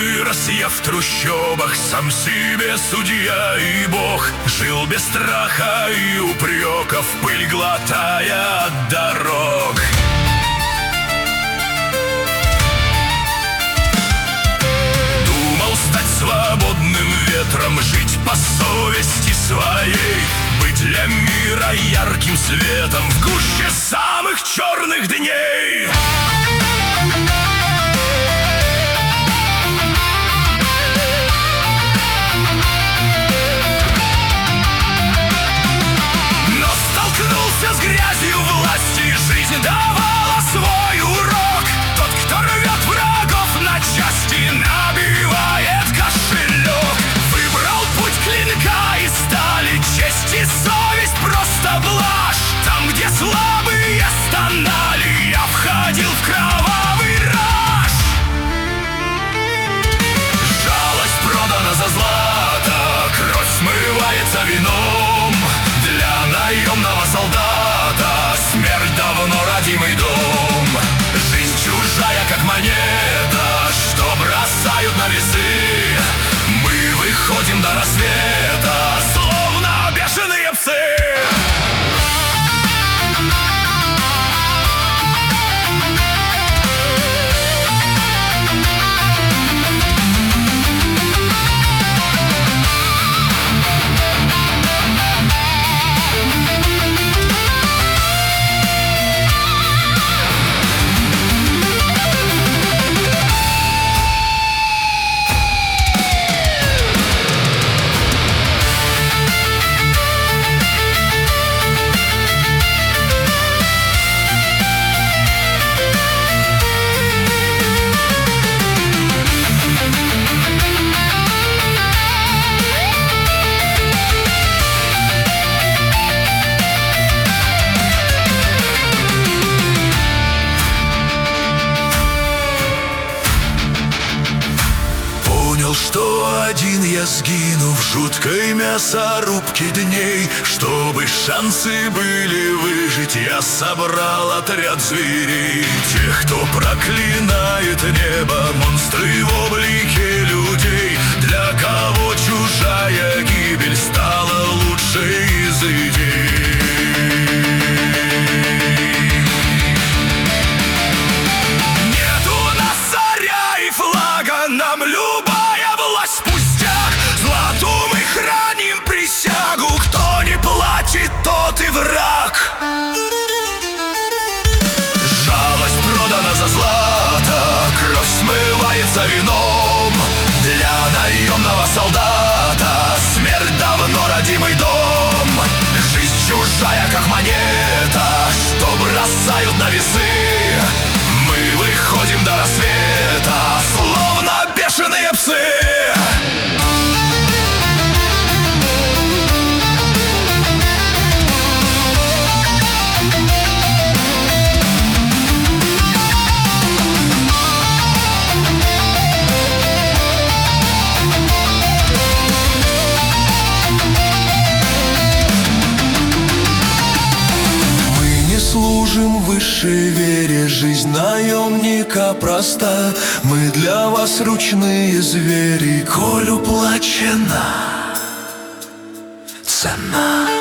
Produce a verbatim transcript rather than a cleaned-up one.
вырос я в трущобах, сам себе судья и бог. Жил без страха и упреков, пыль глотая от дорог. Думал стать свободным ветром, жить по совести своей, быть для мира ярким светом в гуще самых черных дней. С грязью власти жизнь давала свой урок. Тот, кто рвет врагов на части, набивает кошелек. Выбрал путь клинка и стали, честь и совесть просто блажь. Там, где слабые стонали, я входил в кровавый раж. Жалость продана за злато, кровь смывается вином. Для наемного солдата смерть давно родимый дом. Жизнь чужая, как монета, что бросают на весы. Мы выходим до рассвета, словно бешеные псы. Что один я сгину в жуткой мясорубке дней. Чтобы шансы были выжить, я собрал отряд зверей. Тех, кто проклинает небо, монстры в облике людей. Для кого чужая гибель стала лучшей из идей. Нет у нас царя и флага, нам любая пустяк. Злату мы храним присягу, кто не платит, тот и враг. Жалость продана за злато, кровь смывается вином. Для наемного солдата смерть давно родимый дом. Жизнь чужая, как монета, что бросают на весы. Мы выходим до рассвета, словно бешеные псы. Служим высшей вере, жизнь наемника проста. Мы для вас ручные звери, коль уплачена цена.